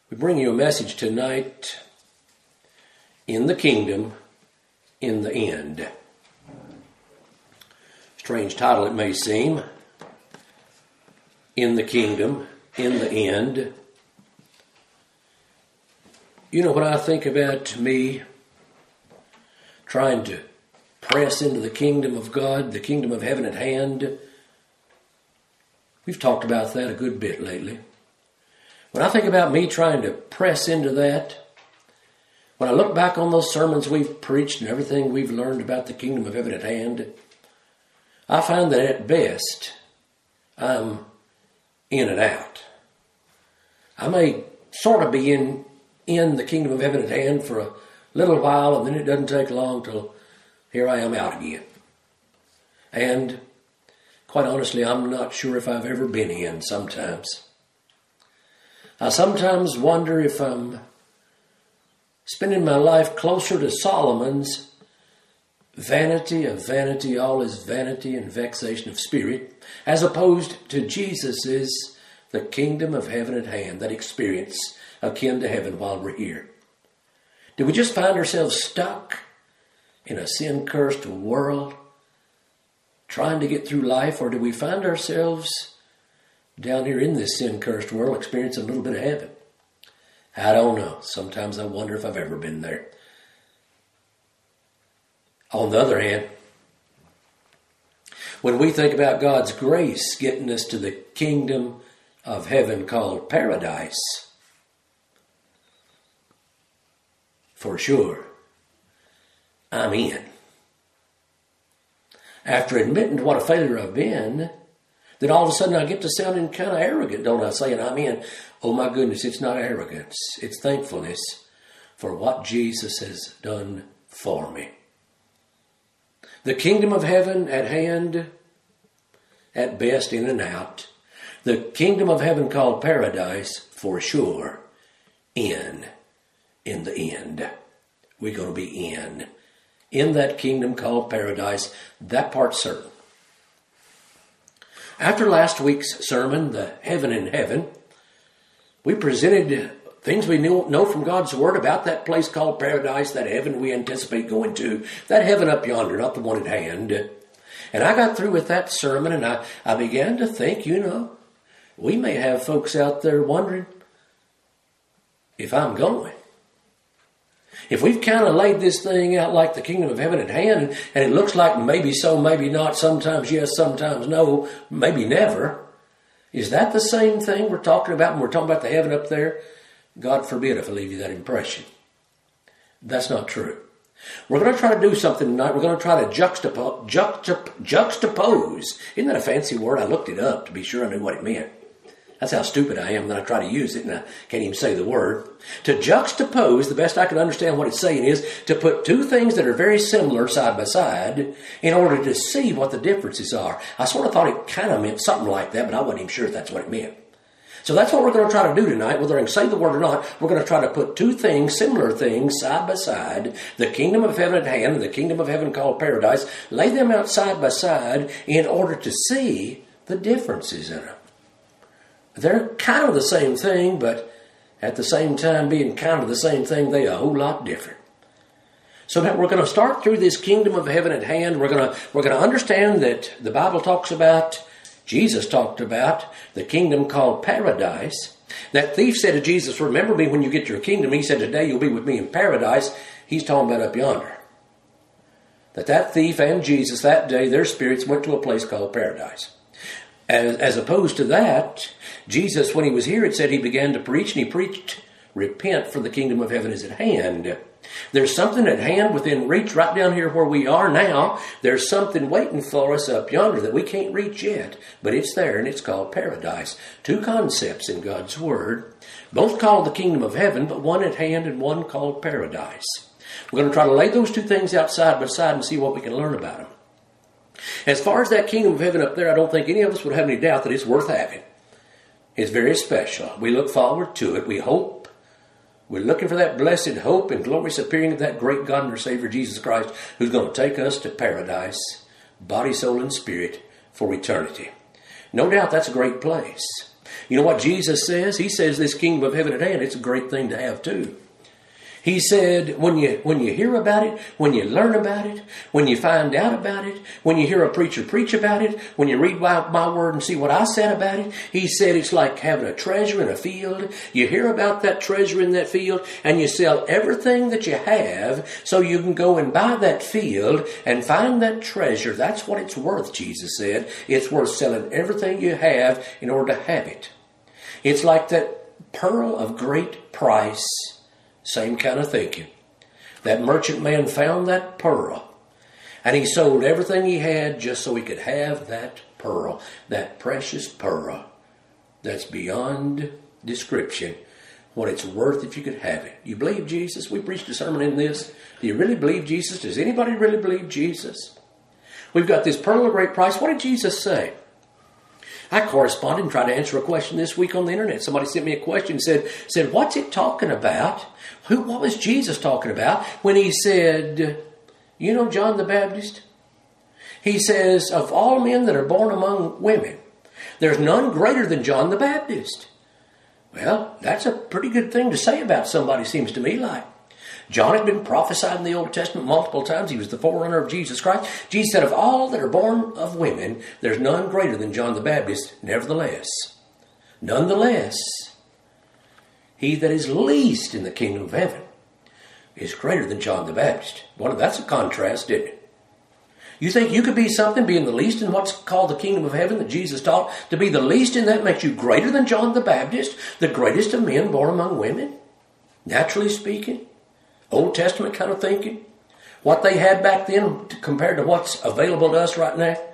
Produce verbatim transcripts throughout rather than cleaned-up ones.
We bring you a message tonight, In the Kingdom, in the End. Strange title it may seem. In the Kingdom, in the End. You know, when I think about me trying to press into the kingdom of God, the kingdom of heaven at hand, we've talked about that a good bit lately. When I think about me trying to press into that, when I look back on those sermons we've preached and everything we've learned about the kingdom of heaven at hand, I find that at best, I'm in and out. I may sort of be in, in the kingdom of heaven at hand for a little while, and then it doesn't take long till here I am out again. And quite honestly, I'm not sure if I've ever been in sometimes. I sometimes wonder if I'm spending my life closer to Solomon's vanity of vanity, all is vanity and vexation of spirit, as opposed to Jesus's the kingdom of heaven at hand, that experience akin to heaven while we're here. Do we just find ourselves stuck in a sin-cursed world trying to get through life, or do we find ourselves down here in this sin-cursed world experiencing a little bit of heaven? I don't know. Sometimes I wonder if I've ever been there. On the other hand, when we think about God's grace getting us to the kingdom of heaven called paradise, for sure, I'm in. After admitting to what a failure I've been, then all of a sudden I get to sounding kind of arrogant, don't I? Saying I'm in. Oh my goodness, it's not arrogance. It's thankfulness for what Jesus has done for me. The kingdom of heaven at hand, at best in and out. The kingdom of heaven called paradise, for sure, in, in the end. We're going to be in. In that kingdom called paradise, that part's certain. After last week's sermon, the Heaven in Heaven, we presented things we know from God's Word about that place called paradise, that heaven we anticipate going to, that heaven up yonder, not the one at hand. And I got through with that sermon, and I, I began to think, you know, we may have folks out there wondering if I'm going. If we've kind of laid this thing out like the kingdom of heaven at hand, and, and it looks like maybe so, maybe not, sometimes yes, sometimes no, maybe never, is that the same thing we're talking about when we're talking about the heaven up there? God forbid if I leave you that impression. That's not true. We're going to try to do something tonight. We're going to try to juxtapose, juxtap, juxtapose. Isn't that a fancy word? I looked it up to be sure I knew what it meant. That's how stupid I am that I try to use it and I can't even say the word. To juxtapose, the best I can understand what it's saying is to put two things that are very similar side by side in order to see what the differences are. I sort of thought it kind of meant something like that, but I wasn't even sure if that's what it meant. So that's what we're going to try to do tonight. Whether I can say the word or not, we're going to try to put two things, similar things, side by side. The kingdom of heaven at hand and the kingdom of heaven called paradise. Lay them out side by side in order to see the differences in them. They're kind of the same thing, but at the same time being kind of the same thing, they're a whole lot different. So now we're going to start through this kingdom of heaven at hand. We're going to, we're going to understand that the Bible talks about, Jesus talked about, the kingdom called paradise. That thief said to Jesus, remember me when you get your kingdom. He said, today you'll be with me in paradise. He's talking about up yonder. That that thief and Jesus that day, their spirits went to a place called paradise. As, as opposed to that, Jesus, when he was here, it said he began to preach, and he preached, repent, for the kingdom of heaven is at hand. There's something at hand within reach right down here where we are now. There's something waiting for us up yonder that we can't reach yet, but it's there, and it's called paradise. Two concepts in God's Word, both called the kingdom of heaven, but one at hand and one called paradise. We're going to try to lay those two things out side by side and see what we can learn about them. As far as that kingdom of heaven up there, I don't think any of us would have any doubt that it's worth having. It's very special. We look forward to it. We hope. We're looking for that blessed hope and glorious appearing of that great God and our Savior Jesus Christ, who's going to take us to paradise, body, soul, and spirit, for eternity. No doubt that's a great place. You know what Jesus says? He says this kingdom of heaven at hand, it's a great thing to have too. He said, when you when you hear about it, when you learn about it, when you find out about it, when you hear a preacher preach about it, when you read my, my word and see what I said about it, he said it's like having a treasure in a field. You hear about that treasure in that field and you sell everything that you have so you can go and buy that field and find that treasure. That's what it's worth, Jesus said. It's worth selling everything you have in order to have it. It's like that pearl of great price. Same kind of thinking. That merchant man found that pearl, and he sold everything he had just so he could have that pearl, that precious pearl that's beyond description, what it's worth if you could have it. You believe Jesus? We preached a sermon in this. Do you really believe Jesus? Does anybody really believe Jesus? We've got this pearl of great price. What did Jesus say? I corresponded and tried to answer a question this week on the internet. Somebody sent me a question and said, said, what's it talking about? Who, what was Jesus talking about when he said, you know John the Baptist? He says, of all men that are born among women, there's none greater than John the Baptist. Well, that's a pretty good thing to say about somebody, seems to me like. John had been prophesied in the Old Testament multiple times. He was the forerunner of Jesus Christ. Jesus said, of all that are born of women, there's none greater than John the Baptist. Nevertheless, nonetheless, he that is least in the kingdom of heaven is greater than John the Baptist. Well, that's a contrast, isn't it? You think you could be something, being the least in what's called the kingdom of heaven that Jesus taught? To be the least in that makes you greater than John the Baptist, the greatest of men born among women? Naturally speaking. Old Testament kind of thinking. What they had back then compared to what's available to us right now.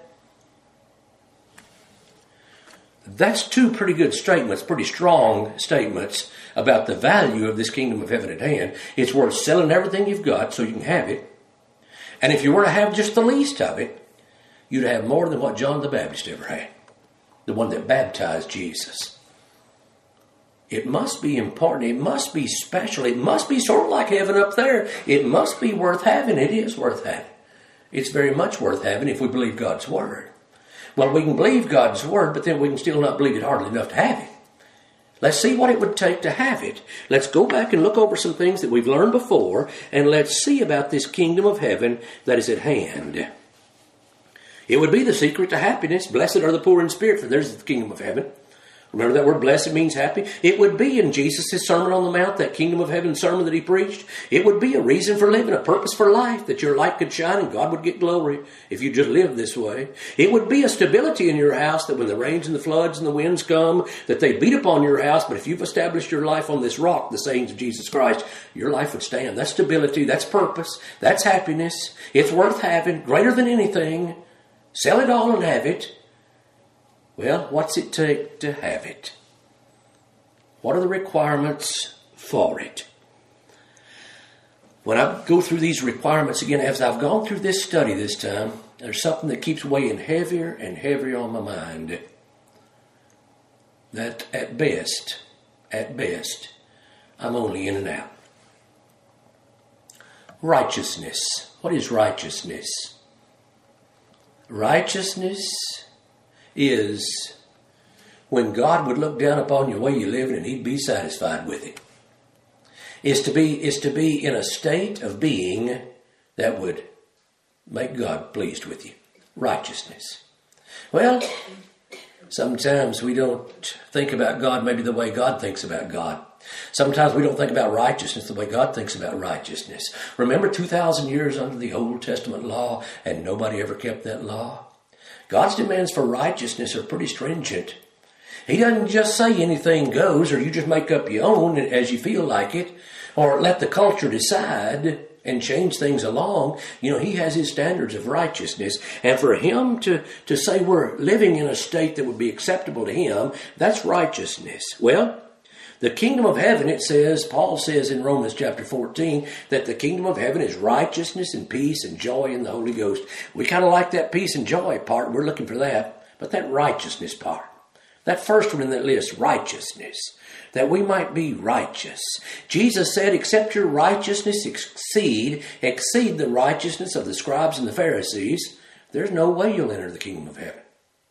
That's two pretty good statements, pretty strong statements about the value of this kingdom of heaven at hand. It's worth selling everything you've got so you can have it. And if you were to have just the least of it, you'd have more than what John the Baptist ever had. The one that baptized Jesus. It must be important. It must be special. It must be sort of like heaven up there. It must be worth having. It is worth having. It's very much worth having if we believe God's Word. Well, we can believe God's Word, but then we can still not believe it hardly enough to have it. Let's see what it would take to have it. Let's go back and look over some things that we've learned before, and let's see about this kingdom of heaven that is at hand. It would be the secret to happiness. Blessed are the poor in spirit, for theirs is the kingdom of heaven. Remember that word blessed means happy? It would be in Jesus' Sermon on the Mount, that kingdom of heaven sermon that he preached. It would be a reason for living, a purpose for life, that your light could shine and God would get glory if you just lived this way. It would be a stability in your house, that when the rains and the floods and the winds come, that they beat upon your house, but if you've established your life on this rock, the sayings of Jesus Christ, your life would stand. That's stability, that's purpose, that's happiness. It's worth having, greater than anything. Sell it all and have it. Well, what's it take to have it? What are the requirements for it? When I go through these requirements again, as I've gone through this study this time, there's something that keeps weighing heavier and heavier on my mind. That at best, at best, I'm only in and out. Righteousness. What is righteousness? Righteousness is when God would look down upon your way you live and he'd be satisfied with it. Is to be is to be in a state of being that would make God pleased with you. Righteousness. Well, sometimes we don't think about God maybe the way God thinks about God. Sometimes we don't think about righteousness the way God thinks about righteousness. Remember two thousand years under the Old Testament law and nobody ever kept that law? God's demands for righteousness are pretty stringent. He doesn't just say anything goes, or you just make up your own as you feel like it, or let the culture decide and change things along. You know, he has his standards of righteousness. And for him to, to say we're living in a state that would be acceptable to him, that's righteousness. Well, the kingdom of heaven, it says, Paul says in Romans chapter fourteen, that the kingdom of heaven is righteousness and peace and joy in the Holy Ghost. We kind of like that peace and joy part. We're looking for that. But that righteousness part, that first one in that list, righteousness, that we might be righteous. Jesus said, except your righteousness exceed, exceed the righteousness of the scribes and the Pharisees, there's no way you'll enter the kingdom of heaven.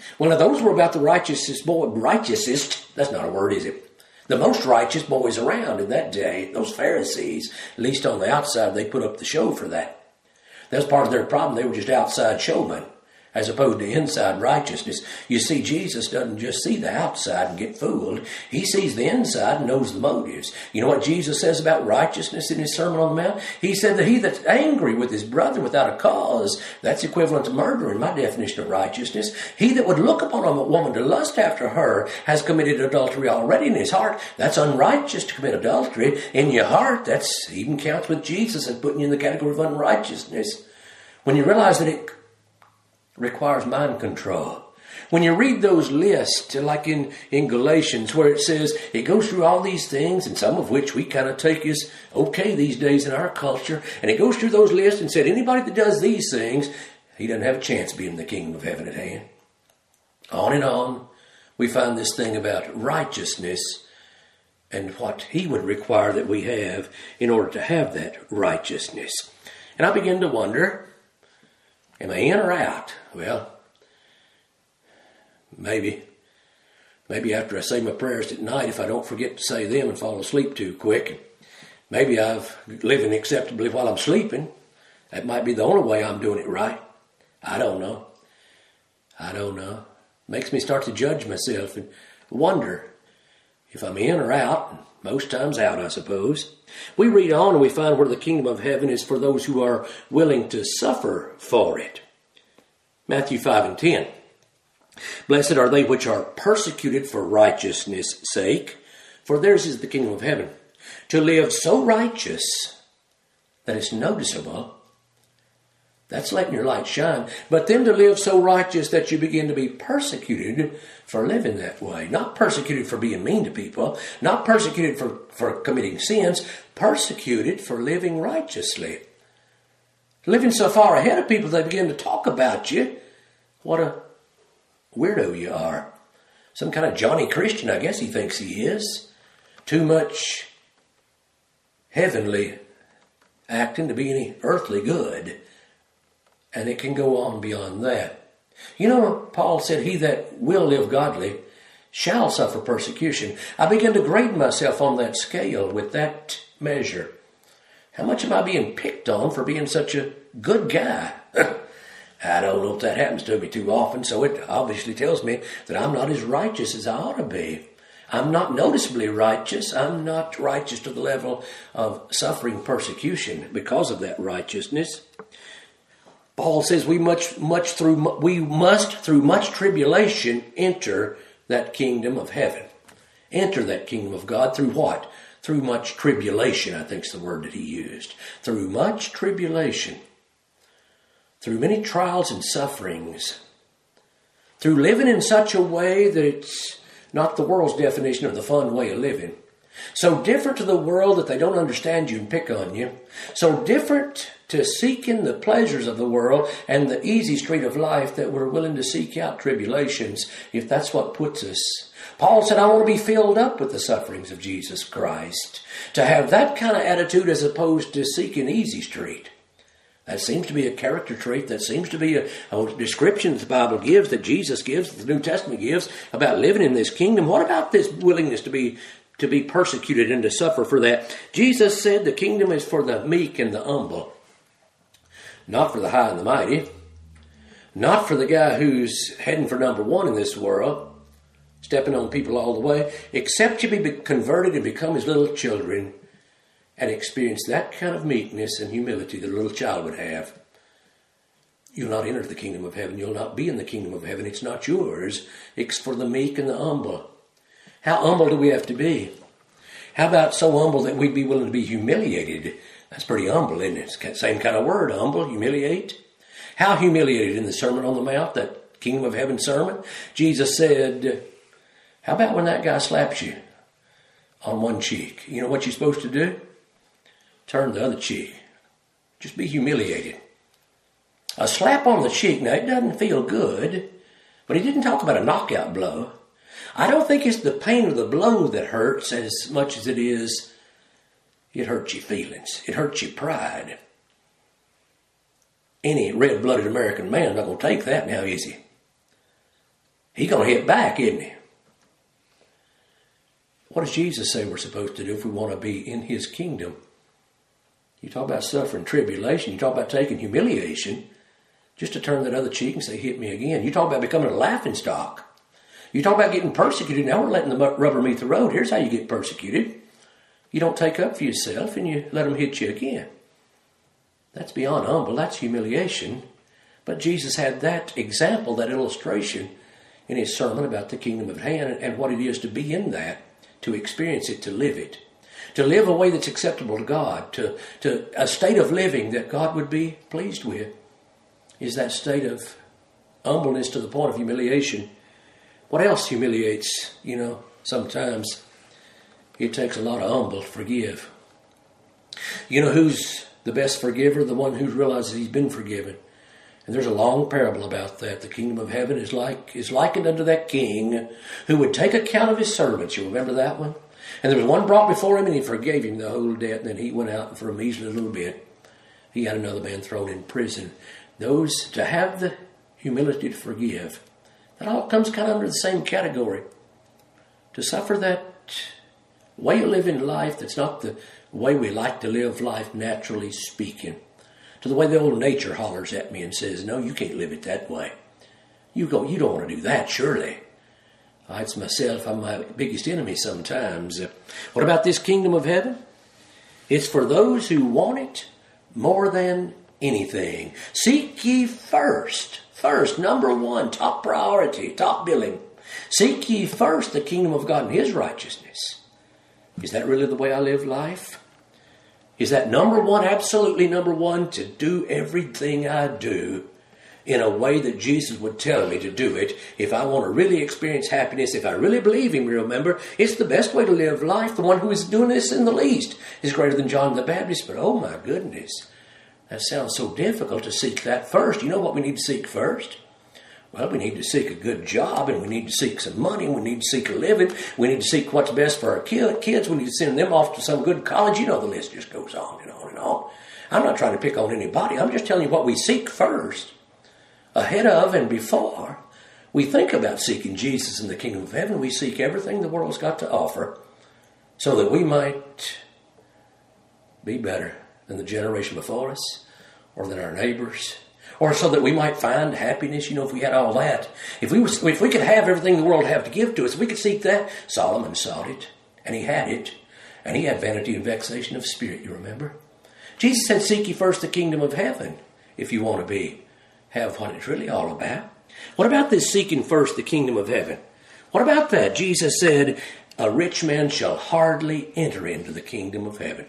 Well, now those were about the righteousest boy, righteousest, that's not a word, is it? The most righteous boys around in that day, those Pharisees, at least on the outside, they put up the show for that. That's part of their problem. They were just outside showmen, as opposed to inside righteousness. You see, Jesus doesn't just see the outside and get fooled. He sees the inside and knows the motives. You know what Jesus says about righteousness in his Sermon on the Mount? He said that he that's angry with his brother without a cause, that's equivalent to murder in my definition of righteousness. He that would look upon a woman to lust after her has committed adultery already in his heart. That's unrighteous to commit adultery. In your heart, that's even counts with Jesus as putting you in the category of unrighteousness. When you realize that it requires mind control. When you read those lists, like in, in Galatians, where it says, it goes through all these things, and some of which we kind of take as okay these days in our culture, and it goes through those lists and said, anybody that does these things, he doesn't have a chance of being in the kingdom of heaven at hand. On and on, we find this thing about righteousness and what he would require that we have in order to have that righteousness. And I begin to wonder, am I in or out? Well, maybe. Maybe after I say my prayers at night, if I don't forget to say them and fall asleep too quick. Maybe I've living acceptably while I'm sleeping. That might be the only way I'm doing it right. I don't know. I don't know. Makes me start to judge myself and wonder if I'm in or out. Most times out, I suppose. We read on and we find where the kingdom of heaven is for those who are willing to suffer for it. Matthew five and ten. Blessed are they which are persecuted for righteousness' sake, for theirs is the kingdom of heaven. To live so righteous that it's noticeable, that's letting your light shine. But then to live so righteous that you begin to be persecuted for living that way. Not persecuted for being mean to people. Not persecuted for, for committing sins. Persecuted for living righteously. Living so far ahead of people they begin to talk about you. What a weirdo you are. Some kind of Johnny Christian, I guess he thinks he is. Too much heavenly acting to be any earthly good. And it can go on beyond that. You know, Paul said, he that will live godly shall suffer persecution. I begin to grade myself on that scale with that measure. How much am I being picked on for being such a good guy? I don't know if that happens to me too often, so it obviously tells me that I'm not as righteous as I ought to be. I'm not noticeably righteous. I'm not righteous to the level of suffering persecution because of that righteousness. Paul says we much, much through we must through much tribulation enter that kingdom of heaven. Enter that kingdom of God through what? Through much tribulation, I think is the word that he used. Through much tribulation. Through many trials and sufferings. Through living in such a way that it's not the world's definition of the fun way of living. So different to the world that they don't understand you and pick on you. So different to seeking the pleasures of the world and the easy street of life that we're willing to seek out tribulations if that's what puts us. Paul said, I want to be filled up with the sufferings of Jesus Christ. To have that kind of attitude as opposed to seeking easy street. That seems to be a character trait. That seems to be a, a description that the Bible gives, that Jesus gives, that the New Testament gives about living in this kingdom. What about this willingness to be to be persecuted and to suffer for that? Jesus said the kingdom is for the meek and the humble. Not for the high and the mighty. Not for the guy who's heading for number one in this world. Stepping on people all the way. Except you be converted and become as little children. And experience that kind of meekness and humility that a little child would have. You'll not enter the kingdom of heaven. You'll not be in the kingdom of heaven. It's not yours. It's for the meek and the humble. How humble do we have to be? How about so humble that we'd be willing to be humiliated? That's pretty humble, isn't it? It's the same kind of word, humble, humiliate. How humiliated in the Sermon on the Mount, that kingdom of heaven sermon? Jesus said, how about when that guy slaps you on one cheek? You know what you're supposed to do? Turn the other cheek. Just be humiliated. A slap on the cheek, now it doesn't feel good, but he didn't talk about a knockout blow. I don't think it's the pain of the blow that hurts as much as it is, it hurts your feelings. It hurts your pride. Any red-blooded American man not going to take that now, is he? He's going to hit back, isn't he? What does Jesus say we're supposed to do if we want to be in his kingdom? You talk about suffering tribulation. You talk about taking humiliation just to turn that other cheek and say, hit me again. You talk about becoming a laughing stock. You talk about getting persecuted. Now we're letting the rubber meet the road. Here's how you get persecuted. You don't take up for yourself and you let them hit you again. That's beyond humble. That's humiliation. But Jesus had that example, that illustration in his sermon about the kingdom of heaven and what it is to be in that, to experience it, to live it. To live a way that's acceptable to God, to, to a state of living that God would be pleased with, is that state of humbleness to the point of humiliation. What else humiliates? You know, sometimes it takes a lot of humble to forgive. You know who's the best forgiver? The one who realizes he's been forgiven. And there's a long parable about that. The kingdom of heaven is like is likened unto that king who would take account of his servants. You remember that one? And there was one brought before him, and he forgave him the whole debt. And then he went out, and for a measly little bit, he had another man thrown in prison. Those, to have the humility to forgive, that all comes kind of under the same category. To suffer that way of living life that's not the way we like to live life, naturally speaking. To the way the old nature hollers at me and says, no, you can't live it that way. You go, you don't want to do that, surely. Uh, it's myself. I'm my biggest enemy sometimes. Uh, what about this kingdom of heaven? It's for those who want it more than anything. Seek ye first. First, number one, top priority, top billing. Seek ye first the kingdom of God and his righteousness. Is that really the way I live life? Is that number one, absolutely number one, to do everything I do in a way that Jesus would tell me to do it? If I want to really experience happiness, if I really believe him, remember, it's the best way to live life. The one who is doing this in the least is greater than John the Baptist. But oh my goodness, that sounds so difficult to seek that first. You know what we need to seek first? Well, we need to seek a good job, and we need to seek some money, and we need to seek a living. We need to seek what's best for our kids. We need to send them off to some good college. You know, the list just goes on and on and on. I'm not trying to pick on anybody. I'm just telling you what we seek first, ahead of and before we think about seeking Jesus in the kingdom of heaven. We seek everything the world's got to offer so that we might be better than the generation before us or than our neighbors. Or so that we might find happiness. You know, if we had all that. If we was, if we could have everything the world have to give to us, if we could seek that. Solomon sought it, and he had it. And he had vanity and vexation of spirit, you remember? Jesus said, seek ye first the kingdom of heaven, if you want to be, have what it's really all about. What about this seeking first the kingdom of heaven? What about that? Jesus said, a rich man shall hardly enter into the kingdom of heaven.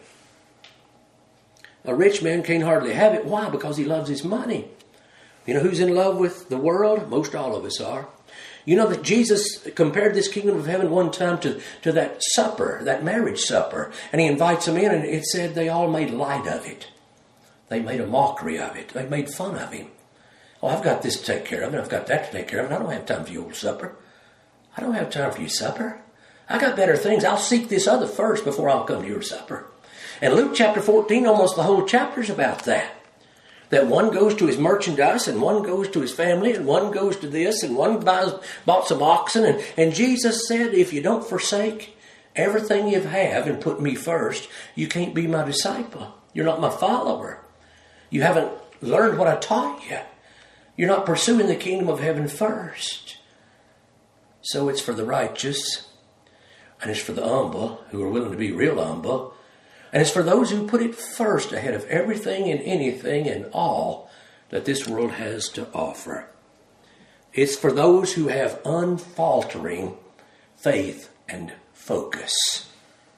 A rich man can't hardly have it. Why? Because he loves his money. You know who's in love with the world? Most all of us are. You know that Jesus compared this kingdom of heaven one time to, to that supper, that marriage supper. And he invites them in, and it said they all made light of it. They made a mockery of it. They made fun of him. Oh, I've got this to take care of, and I've got that to take care of, and I don't have time for your old supper. I don't have time for your supper. I got better things. I'll seek this other first before I'll come to your supper. And Luke chapter fourteen, almost the whole chapter is about that. That one goes to his merchandise, and one goes to his family, and one goes to this, and one buys, bought some oxen. And, and Jesus said, if you don't forsake everything you have and put me first, you can't be my disciple. You're not my follower. You haven't learned what I taught you. You're not pursuing the kingdom of heaven first. So it's for the righteous, and it's for the humble, who are willing to be real humble. And it's for those who put it first ahead of everything and anything and all that this world has to offer. It's for those who have unfaltering faith and focus.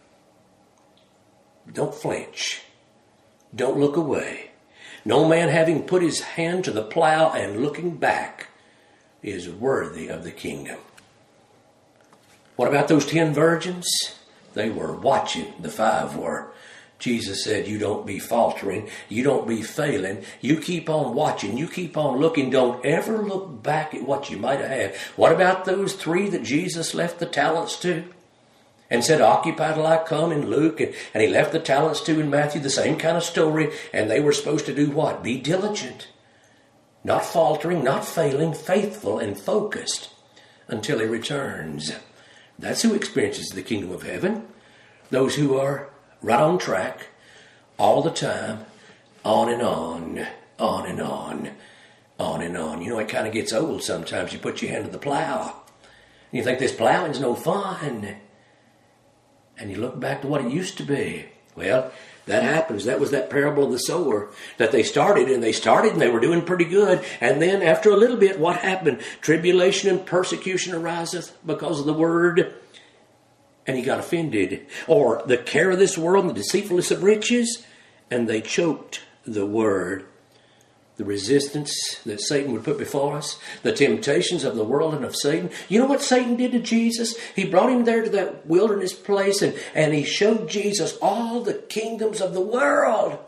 Don't flinch. Don't look away. No man having put his hand to the plow and looking back is worthy of the kingdom. What about those ten virgins? They were watching, the five were. Jesus said, you don't be faltering. You don't be failing. You keep on watching. You keep on looking. Don't ever look back at what you might have had. What about those three that Jesus left the talents to? And said, occupy till I come in Luke. And, and he left the talents to in Matthew, the same kind of story. And they were supposed to do what? Be diligent. Not faltering, not failing, faithful and focused until he returns. That's who experiences the kingdom of heaven. Those who are right on track all the time, on and on, on and on, on and on. You know, it kind of gets old sometimes. You put your hand to the plow, and you think this plowing's no fun. And you look back to what it used to be. Well, that happens. That was that parable of the sower that they started, and they started and they were doing pretty good. And then after a little bit, what happened? Tribulation and persecution ariseth because of the word. And he got offended. Or the care of this world and the deceitfulness of riches. And they choked the word. The resistance that Satan would put before us. The temptations of the world and of Satan. You know what Satan did to Jesus? He brought him there to that wilderness place. And, and he showed Jesus all the kingdoms of the world.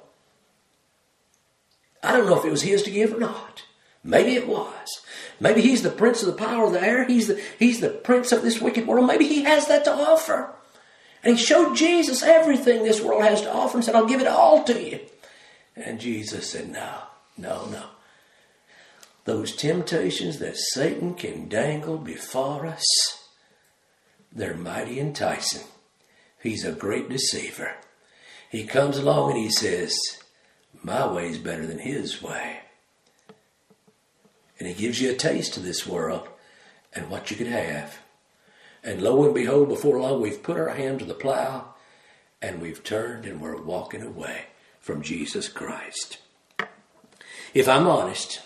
I don't know if it was his to give or not. Maybe it was. Maybe he's the prince of the power of the air. He's the, he's the prince of this wicked world. Maybe he has that to offer. And he showed Jesus everything this world has to offer and said, I'll give it all to you. And Jesus said, no, no, no. Those temptations that Satan can dangle before us, they're mighty enticing. He's a great deceiver. He comes along and he says, my way is better than his way. And he gives you a taste of this world and what you could have. And lo and behold, before long, we've put our hand to the plow and we've turned and we're walking away from Jesus Christ. If I'm honest,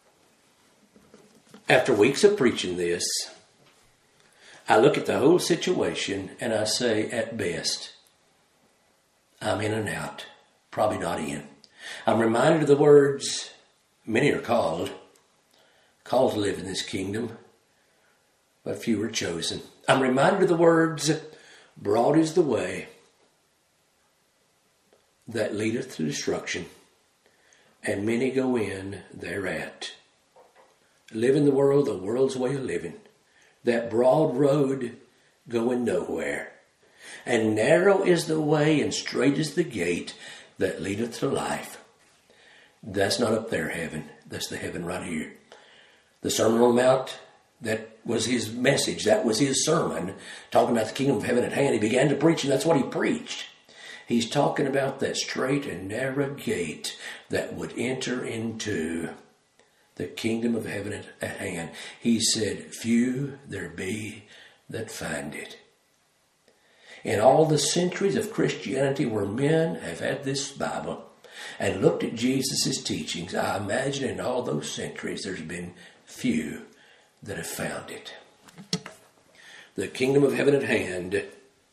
after weeks of preaching this, I look at the whole situation and I say, at best, I'm in and out, probably not in. I'm reminded of the words, many are called, called to live in this kingdom, but few are chosen. I'm reminded of the words, broad is the way that leadeth to destruction, and many go in thereat. Live in the world, the world's way of living. That broad road going nowhere. And narrow is the way and straight is the gate that leadeth to life. That's not up there, heaven. That's the heaven right here. The Sermon on the Mount, that was his message. That was his sermon, talking about the kingdom of heaven at hand. He began to preach, and that's what he preached. He's talking about that straight and narrow gate that would enter into the kingdom of heaven at, at hand. He said, few there be that find it. In all the centuries of Christianity where men have had this Bible and looked at Jesus' teachings, I imagine in all those centuries there's been few that have found it. The kingdom of heaven at hand,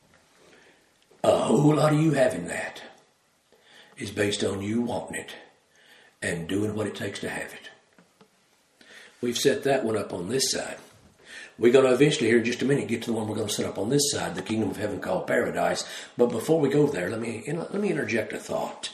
a whole lot of you having that is based on you wanting it and doing what it takes to have it. We've set that one up on this side. We're going to eventually, here in just a minute, get to the one we're going to set up on this side, the kingdom of heaven called paradise. But before we go there, let me let me interject a thought.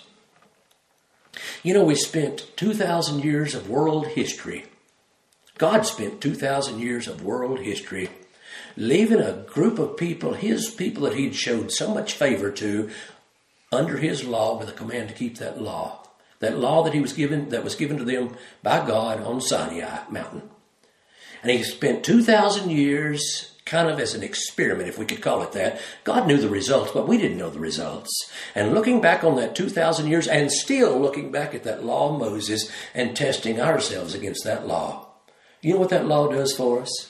You know, we spent two thousand years of world history. God spent two thousand years of world history leaving a group of people, his people that he'd showed so much favor to, under his law with a command to keep that law. That law that he was given, that was given to them by God on Sinai mountain. And he spent two thousand years kind of as an experiment, if we could call it that. God knew the results, but we didn't know the results. And looking back on that two thousand years and still looking back at that law of Moses and testing ourselves against that law. You know what that law does for us?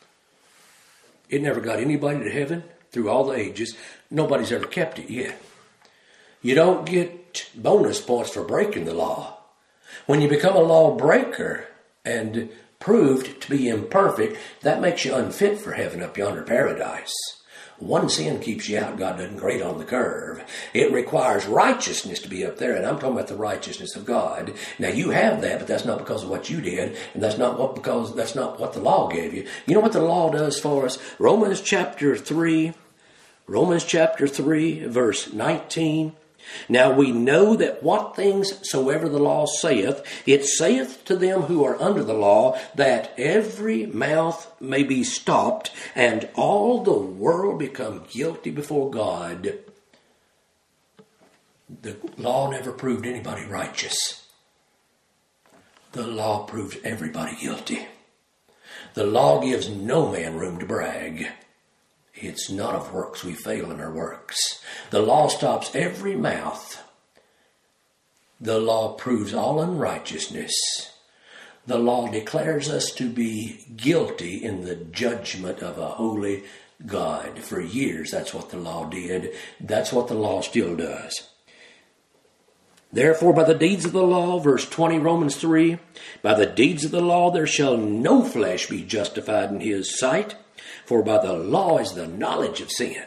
It never got anybody to heaven through all the ages. Nobody's ever kept it yet. You don't get bonus points for breaking the law. When you become a lawbreaker and proved to be imperfect, that makes you unfit for heaven up yonder paradise. One sin keeps you out. God doesn't grade on the curve. It requires righteousness to be up there, and I'm talking about the righteousness of God. Now you have that, but that's not because of what you did, and that's not what because that's not what the law gave you. You know what the law does for us? Romans chapter three, Romans chapter three, verse nineteen. Now we know that what things soever the law saith, it saith to them who are under the law, that every mouth may be stopped, and all the world become guilty before God. The law never proved anybody righteous. The law proved everybody guilty. The law gives no man room to brag. It's not of works we fail in our works. The law stops every mouth. The law proves all unrighteousness. The law declares us to be guilty in the judgment of a holy God. For years, that's what the law did. That's what the law still does. Therefore, by the deeds of the law, verse twenty, Romans three, by the deeds of the law there shall no flesh be justified in his sight, for by the law is the knowledge of sin.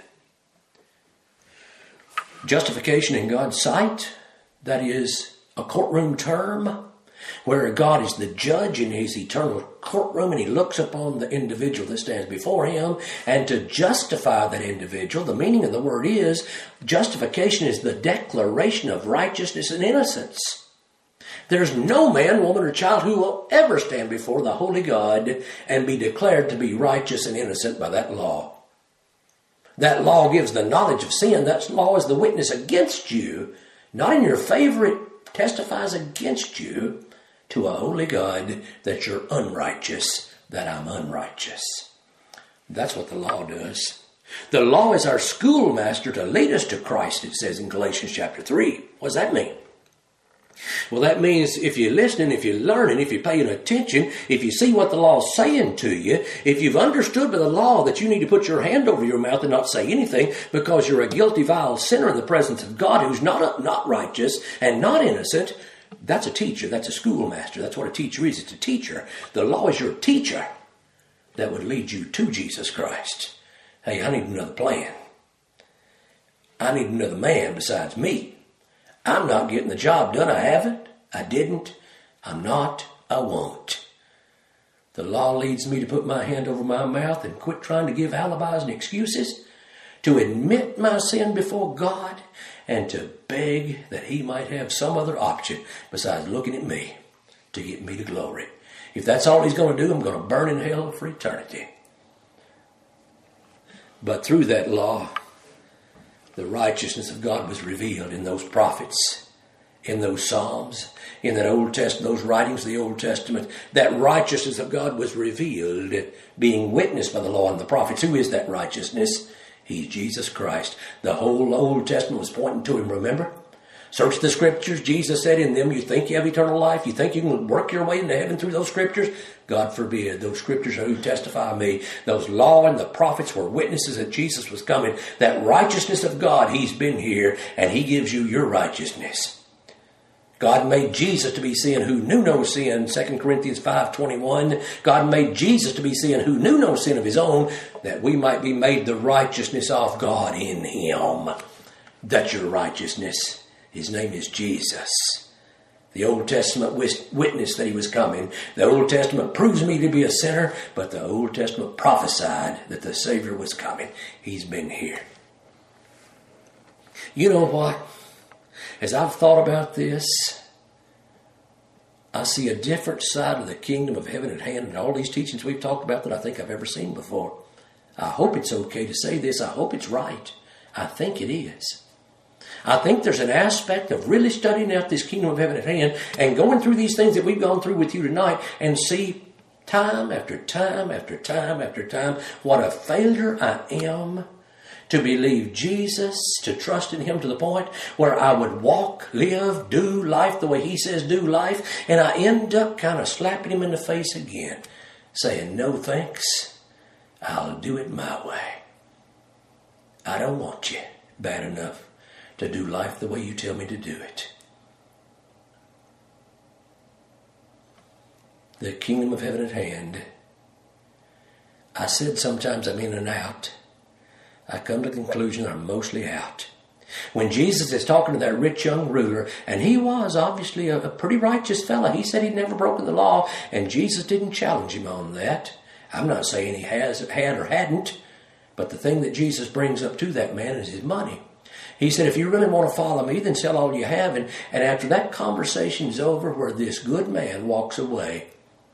Justification in God's sight, that is a courtroom term, where God is the judge in his eternal courtroom and he looks upon the individual that stands before him. And to justify that individual, the meaning of the word is, justification is the declaration of righteousness and innocence. There's no man, woman, or child who will ever stand before the holy God and be declared to be righteous and innocent by that law. That law gives the knowledge of sin. That law is the witness against you, not in your favor. It testifies against you to a holy God that you're unrighteous, that I'm unrighteous. That's what the law does. The law is our schoolmaster to lead us to Christ, it says in Galatians chapter three. What does that mean? Well, that means if you're listening, if you're learning, if you're paying attention, if you see what the law's saying to you, if you've understood by the law that you need to put your hand over your mouth and not say anything because you're a guilty, vile sinner in the presence of God who's not, not righteous and not innocent, that's a teacher. That's a schoolmaster. That's what a teacher is. It's a teacher. The law is your teacher that would lead you to Jesus Christ. Hey, I need another plan. I need another man besides me. I'm not getting the job done. I haven't. I didn't. I'm not. I won't. The law leads me to put my hand over my mouth and quit trying to give alibis and excuses, to admit my sin before God, and to beg that he might have some other option besides looking at me to get me to glory. If that's all he's going to do, I'm going to burn in hell for eternity. But through that law, the righteousness of God was revealed in those prophets, in those Psalms, in that Old Testament, those writings of the Old Testament. That righteousness of God was revealed, being witnessed by the law and the prophets. Who is that righteousness? He's Jesus Christ. The whole Old Testament was pointing to him, remember? Search the scriptures. Jesus said, in them you think you have eternal life. You think you can work your way into heaven through those scriptures? God forbid. Those scriptures are who testify of me. Those law and the prophets were witnesses that Jesus was coming. That righteousness of God, he's been here, and he gives you your righteousness. God made Jesus to be sin who knew no sin, Second Corinthians five twenty-one. God made Jesus to be sin who knew no sin of his own, that we might be made the righteousness of God in him. That's your righteousness. His name is Jesus. The Old Testament witnessed that he was coming. The Old Testament proves me to be a sinner, but the Old Testament prophesied that the Savior was coming. He's been here. You know what? As I've thought about this, I see a different side of the kingdom of heaven at hand in all these teachings we've talked about that I think I've ever seen before. I hope it's okay to say this. I hope it's right. I think it is. I think there's an aspect of really studying out this kingdom of heaven at hand and going through these things that we've gone through with you tonight and see time after time after time after time what a failure I am to believe Jesus, to trust in him to the point where I would walk, live, do life the way he says do life, and I end up kind of slapping him in the face again, saying, no thanks, I'll do it my way. I don't want you bad enough to do life the way you tell me to do it. The kingdom of heaven at hand. I said sometimes I'm in and out. I come to the conclusion I'm mostly out. When Jesus is talking to that rich young ruler, and he was obviously a, a pretty righteous fella. He said he'd never broken the law, and Jesus didn't challenge him on that. I'm not saying he has, had or hadn't, but the thing that Jesus brings up to that man is his money. He said, if you really want to follow me, then sell all you have. And, and after that conversation's over, where this good man walks away,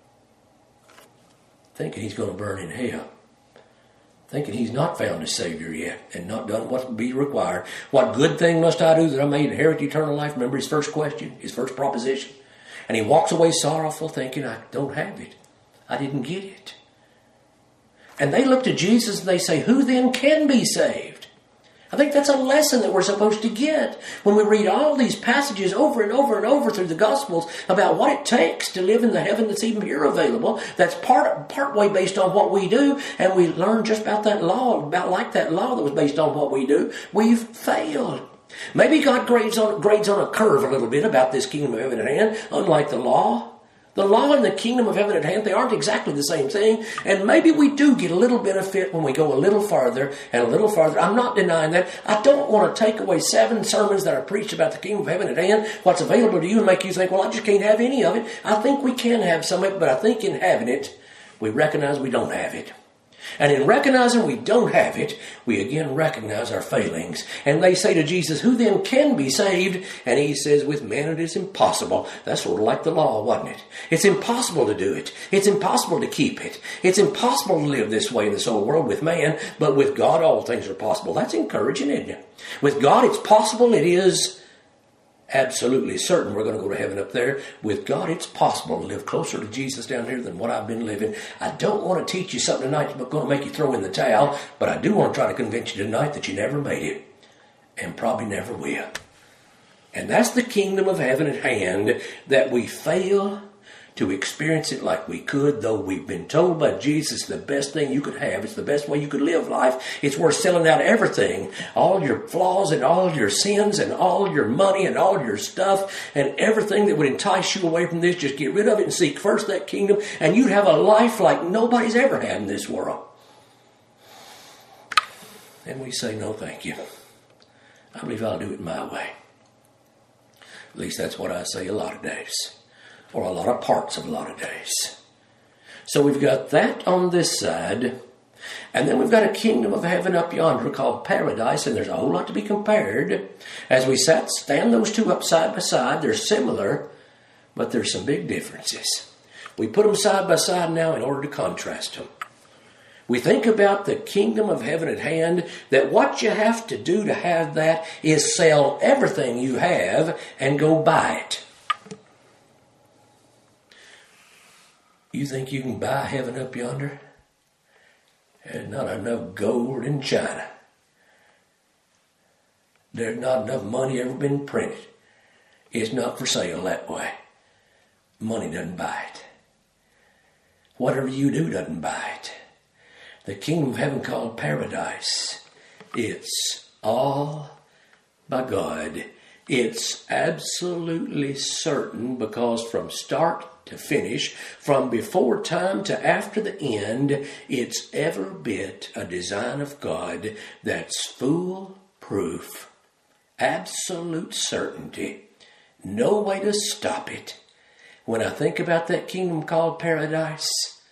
thinking he's going to burn in hell, thinking he's not found a Savior yet and not done what would be required. What good thing must I do that I may inherit eternal life? Remember his first question, his first proposition. And he walks away sorrowful, thinking, I don't have it. I didn't get it. And they look to Jesus and they say, who then can be saved? I think that's a lesson that we're supposed to get when we read all these passages over and over and over through the Gospels about what it takes to live in the heaven that's even here available. That's part, part way based on what we do. And we learn just about that law, about like that law that was based on what we do. We've failed. Maybe God grades on, grades on a curve a little bit about this kingdom of heaven at hand, unlike the law. The law and the kingdom of heaven at hand, they aren't exactly the same thing. And maybe we do get a little benefit when we go a little farther and a little farther. I'm not denying that. I don't want to take away seven sermons that are preached about the kingdom of heaven at hand, what's available to you, and make you think, well, I just can't have any of it. I think we can have some of it, but I think in having it, we recognize we don't have it. And in recognizing we don't have it, we again recognize our failings. And they say to Jesus, who then can be saved? And he says, with men it is impossible. That's sort of like the law, wasn't it? It's impossible to do it. It's impossible to keep it. It's impossible to live this way in this old world with man. But with God, all things are possible. That's encouraging, isn't it? With God, it's possible. It is absolutely certain we're going to go to heaven up there. With God, it's possible to live closer to Jesus down here than what I've been living. I don't want to teach you something tonight that's going to make you throw in the towel, but I do want to try to convince you tonight that you never made it and probably never will. And that's the kingdom of heaven at hand, that we fail to experience it like we could, though we've been told by Jesus the best thing you could have. It's the best way you could live life. It's worth selling out everything, all your flaws and all your sins and all your money and all your stuff and everything that would entice you away from this. Just get rid of it and seek first that kingdom, and you'd have a life like nobody's ever had in this world. And we say, no, thank you. I believe I'll do it my way. At least that's what I say a lot of days. Or a lot of parts of a lot of days. So we've got that on this side. And then we've got a kingdom of heaven up yonder called paradise. And there's a whole lot to be compared. As we sat, stand those two up side by side, they're similar, but there's some big differences. We put them side by side now in order to contrast them. We think about the kingdom of heaven at hand, that what you have to do to have that is sell everything you have and go buy it. You think you can buy heaven up yonder? There's not enough gold in China. There's not enough money ever been printed. It's not for sale that way. Money doesn't buy it. Whatever you do doesn't buy it. The kingdom of heaven called paradise, it's all by God. It's absolutely certain, because from start to finish, from before time to after the end, it's every bit a design of God that's foolproof. Absolute certainty. No way to stop it. When I think about that kingdom called paradise,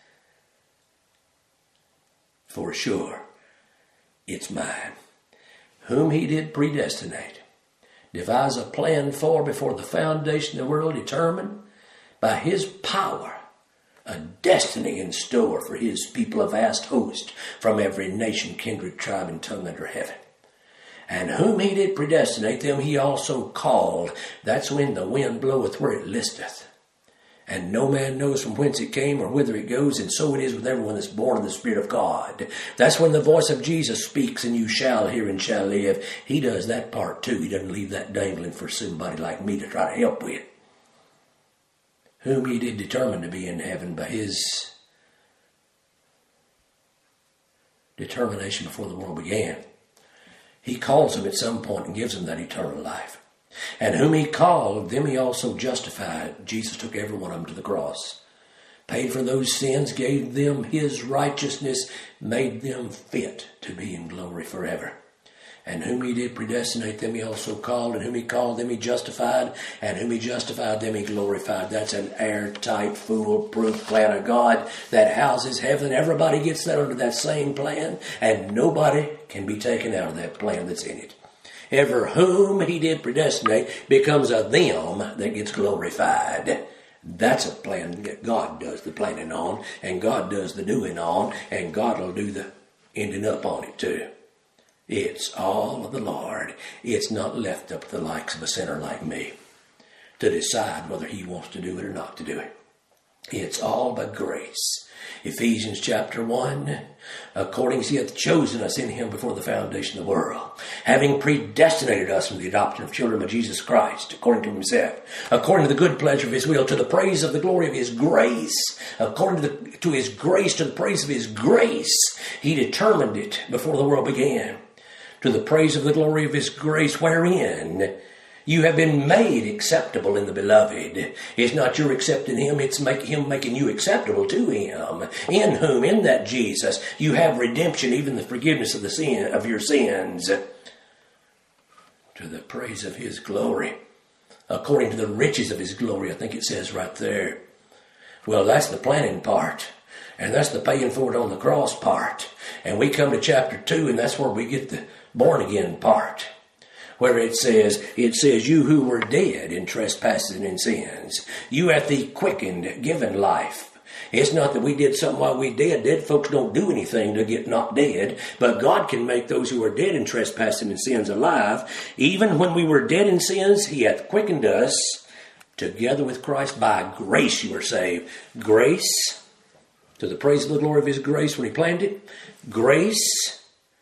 for sure, it's mine. Whom he did predestinate, devise a plan for before the foundation of the world, determined by his power, a destiny in store for his people, a vast host from every nation, kindred, tribe, and tongue under heaven. And whom he did predestinate, them he also called. That's when the wind bloweth where it listeth. And no man knows from whence it came or whither it goes, and so it is with everyone that's born of the Spirit of God. That's when the voice of Jesus speaks, and you shall hear and shall live. He does that part too. He doesn't leave that dangling for somebody like me to try to help with. Whom he did determine to be in heaven by his determination before the world began. He calls them at some point and gives them that eternal life. And whom he called, them he also justified. Jesus took every one of them to the cross, paid for those sins, gave them his righteousness, made them fit to be in glory forever. And whom he did predestinate, them he also called, and whom he called, them he justified, and whom he justified, them he glorified. That's an airtight, foolproof plan of God that houses heaven. Everybody gets that under that same plan, and nobody can be taken out of that plan that's in it. Ever whom he did predestinate becomes a them that gets glorified. That's a plan that God does the planning on, and God does the doing on, and God will do the ending up on it too. It's all of the Lord. It's not left up to the likes of a sinner like me to decide whether he wants to do it or not to do it. It's all by grace. Ephesians chapter one, according as he hath chosen us in him before the foundation of the world, having predestinated us from the adoption of children of Jesus Christ, according to himself, according to the good pleasure of his will, to the praise of the glory of his grace, according to, the, to his grace, to the praise of his grace. He determined it before the world began. To the praise of the glory of his grace, wherein you have been made acceptable in the beloved. It's not your accepting him, it's make, him making you acceptable to him. In whom, in that Jesus, you have redemption, even the forgiveness of the sin of your sins. To the praise of his glory. According to the riches of his glory, I think it says right there. Well, that's the planning part. And that's the paying for it on the cross part. And we come to chapter two, and that's where we get the born again part. Where it says, it says, you who were dead in trespasses and in sins, you hath he quickened, given life. It's not that we did something while we dead. Dead folks don't do anything to get not dead. But God can make those who are dead in trespasses and in sins alive. Even when we were dead in sins, he hath quickened us together with Christ. By grace you are saved. Grace, to the praise of the glory of his grace when he planned it. Grace,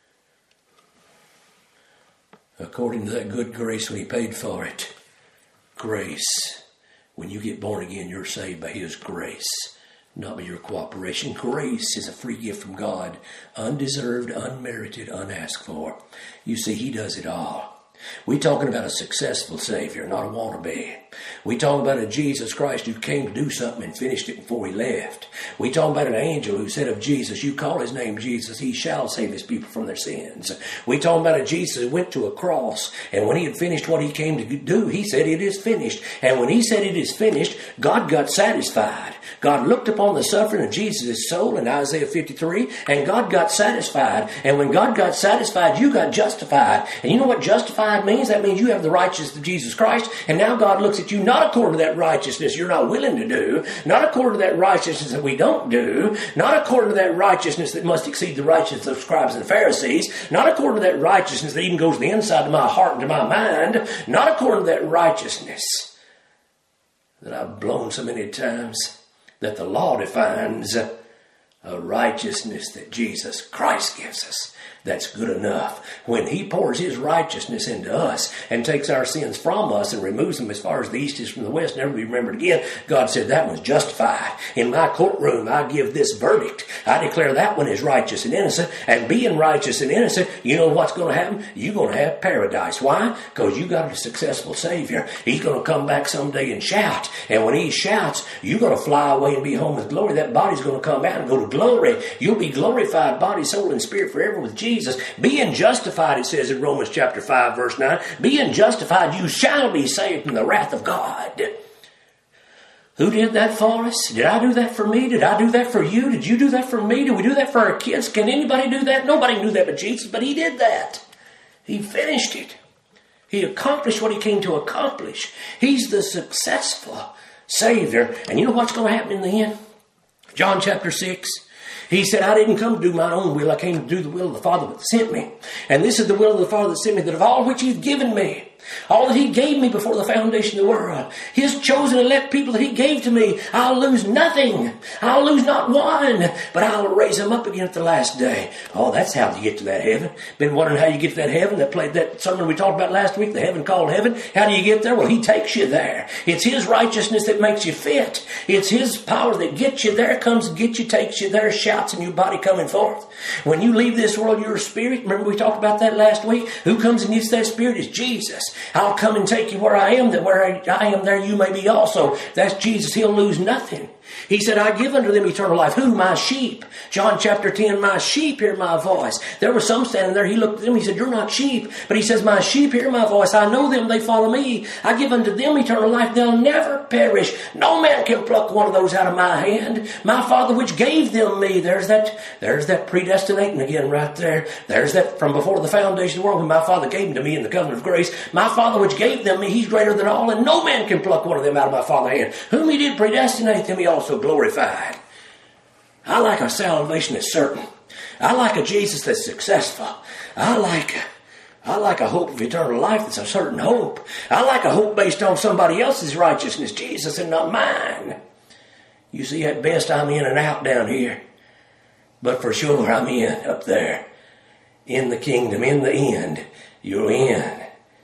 according to that good grace when he paid for it. Grace. When you get born again, you're saved by his grace, not by your cooperation. Grace is a free gift from God, undeserved, unmerited, unasked for. You see, he does it all. We're talking about a successful Savior, not a wannabe. We're talking about a Jesus Christ who came to do something and finished it before he left. We're talking about an angel who said of Jesus, you call his name Jesus, he shall save his people from their sins. We're talking about a Jesus who went to a cross, and when he had finished what he came to do, he said, it is finished. And when he said it is finished, God got satisfied. God looked upon the suffering of Jesus' soul in Isaiah fifty-three, and God got satisfied. And when God got satisfied, you got justified. And you know what justified means? That means you have the righteousness of Jesus Christ, and now God looks at you not according to that righteousness you're not willing to do, not according to that righteousness that we don't do, not according to that righteousness that must exceed the righteousness of scribes and Pharisees, not according to that righteousness that even goes to the inside of my heart and to my mind, not according to that righteousness that I've blown so many times, that the law defines, a righteousness that Jesus Christ gives us. That's good enough. When he pours his righteousness into us and takes our sins from us and removes them as far as the east is from the west, never be remembered again, God said that one's justified. In my courtroom, I give this verdict. I declare that one is righteous and innocent. And being righteous and innocent, you know what's going to happen? You're going to have paradise. Why? Because you got a successful Savior. He's going to come back someday and shout. And when he shouts, you're going to fly away and be home with glory. That body's going to come out and go to glory. You'll be glorified, body, soul, and spirit forever with Jesus. Jesus. Being justified, it says in Romans chapter five, verse nine, being justified, you shall be saved from the wrath of God. Who did that for us? Did I do that for me? Did I do that for you? Did you do that for me? Did we do that for our kids? Can anybody do that? Nobody knew that but Jesus, but he did that. He finished it. He accomplished what he came to accomplish. He's the successful Savior. And you know what's going to happen in the end? John chapter six. He said, I didn't come to do my own will. I came to do the will of the Father that sent me. And this is the will of the Father that sent me, that of all which he hath given me, all that he gave me before the foundation of the world, his chosen elect people that he gave to me, I'll lose nothing. I'll lose not one, but I'll raise them up again at the last day. Oh, that's how you get to that heaven. Been wondering how you get to that heaven. That played that sermon we talked about last week, the heaven called heaven. How do you get there? Well, he takes you there. It's his righteousness that makes you fit. It's his power that gets you there, comes and gets you, takes you there, shouts in your body coming forth. When you leave this world, your spirit, remember we talked about that last week? Who comes and gets that spirit is Jesus. I'll come and take you where I am, that where I am there you may be also. That's Jesus. He'll lose nothing. He said, I give unto them eternal life. Who? My sheep. John chapter ten, my sheep hear my voice. There were some standing there. He looked at them. He said, you're not sheep. But he says, my sheep hear my voice. I know them. They follow me. I give unto them eternal life. They'll never perish. No man can pluck one of those out of my hand. My Father which gave them me. There's that, there's that predestinating again right there. There's that from before the foundation of the world when my Father gave them to me in the covenant of grace. My Father which gave them me, he's greater than all, and no man can pluck one of them out of my Father's hand. Whom he did predestinate, them he also glorified. I like a salvation that's certain. I like a Jesus that's successful. I like I like a hope of eternal life that's a certain hope. I like a hope based on somebody else's righteousness, Jesus, and not mine. You see, at best I'm in and out down here. But for sure I'm in up there. In the kingdom, in the end, you're in.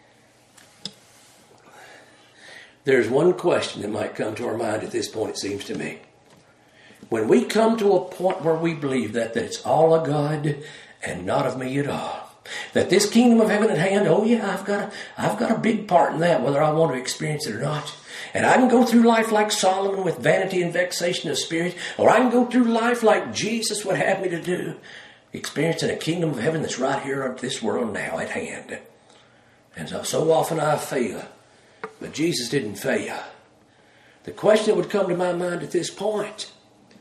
There's one question that might come to our mind at this point, it seems to me. When we come to a point where we believe that, that it's all of God and not of me at all, that this kingdom of heaven at hand, oh yeah, I've got a, I've got a big part in that, whether I want to experience it or not. And I can go through life like Solomon with vanity and vexation of spirit, or I can go through life like Jesus would have me to do, experiencing a kingdom of heaven that's right here in this world now at hand. And so, so often I fail, but Jesus didn't fail. The question that would come to my mind at this point,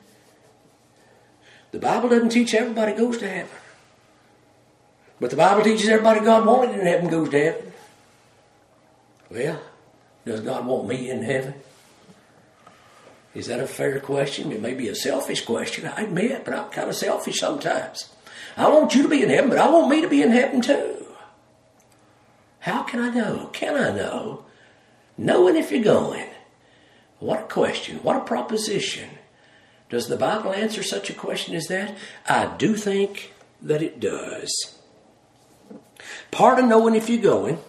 the Bible doesn't teach everybody goes to heaven. But the Bible teaches everybody God wanted in heaven goes to heaven. Well, does God want me in heaven? Is that a fair question? It may be a selfish question, I admit, but I'm kind of selfish sometimes. I want you to be in heaven, but I want me to be in heaven too. How can I know? Can I know? Knowing if you're going. What a question. What a proposition. Does the Bible answer such a question as that? I do think that it does. Part of knowing if you're going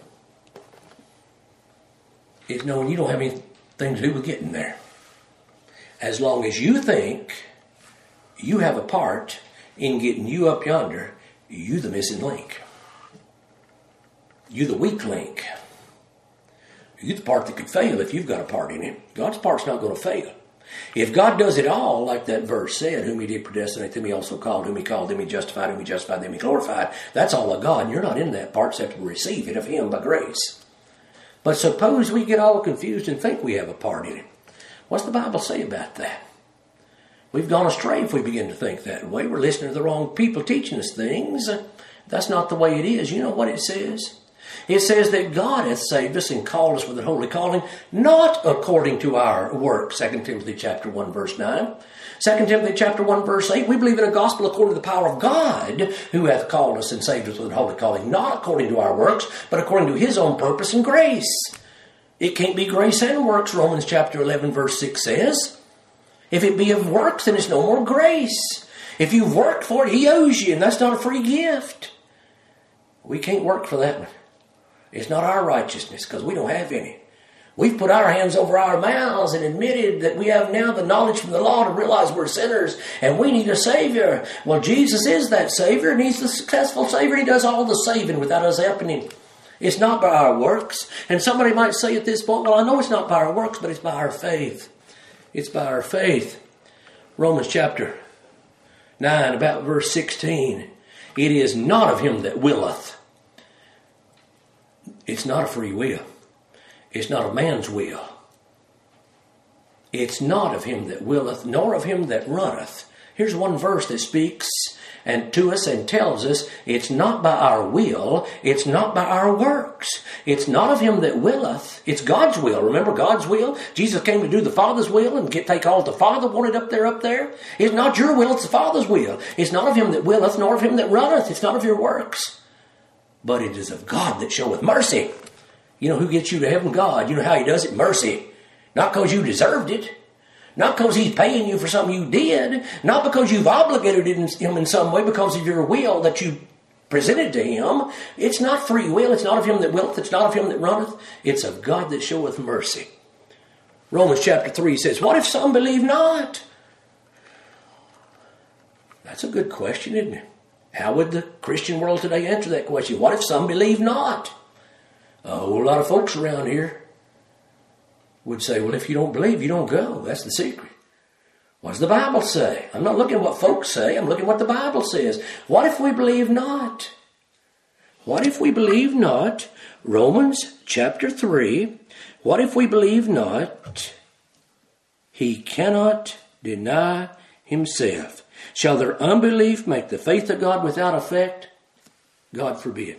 is knowing you don't have anything to do with getting there. As long as you think you have a part in getting you up yonder, you the missing link. You the weak link. You the part that could fail if you've got a part in it. God's part's not going to fail. If God does it all, like that verse said, whom he did predestinate, them he also called, whom he called, them he justified, whom he justified, them he glorified, that's all of God, and you're not in that part except to receive it of him by grace. But suppose we get all confused and think we have a part in it. What's the Bible say about that? We've gone astray if we begin to think that way. We're listening to the wrong people teaching us things. That's not the way it is. You know what it says? It says that God hath saved us and called us with a holy calling, not according to our works. Second Timothy chapter one, verse nine. Second Timothy chapter one, verse eight. We believe in a gospel according to the power of God, who hath called us and saved us with a holy calling, not according to our works, but according to his own purpose and grace. It can't be grace and works, Romans chapter eleven, verse six says. If it be of works, then it's no more grace. If you've worked for it, he owes you, and that's not a free gift. We can't work for that one. It's not our righteousness, because we don't have any. We've put our hands over our mouths and admitted that we have now the knowledge from the law to realize we're sinners and we need a Savior. Well, Jesus is that Savior, and he's the successful Savior. He does all the saving without us helping him. It's not by our works. And somebody might say at this point, well, I know it's not by our works, but it's by our faith. It's by our faith. Romans chapter nine, about verse sixteen. It is not of him that willeth. It's not a free will. It's not a man's will. It's not of him that willeth, nor of him that runneth. Here's one verse that speaks and to us and tells us it's not by our will, it's not by our works. It's not of him that willeth, it's God's will. Remember God's will? Jesus came to do the Father's will and get, take all the Father wanted up there, up there. It's not your will, it's the Father's will. It's not of him that willeth, nor of him that runneth. It's not of your works. But it is of God that showeth mercy. You know who gets you to heaven? God. You know how he does it? Mercy. Not because you deserved it. Not because he's paying you for something you did. Not because you've obligated him in some way because of your will that you presented to him. It's not free will. It's not of him that willeth. It's not of him that runneth. It's of God that showeth mercy. Romans chapter three says, what if some believe not? That's a good question, isn't it? How would the Christian world today answer that question? What if some believe not? A whole lot of folks around here would say, well, if you don't believe, you don't go. That's the secret. What does the Bible say? I'm not looking at what folks say. I'm looking at what the Bible says. What if we believe not? What if we believe not? Romans chapter three. What if we believe not? He cannot deny himself. Shall their unbelief make the faith of God without effect? God forbid.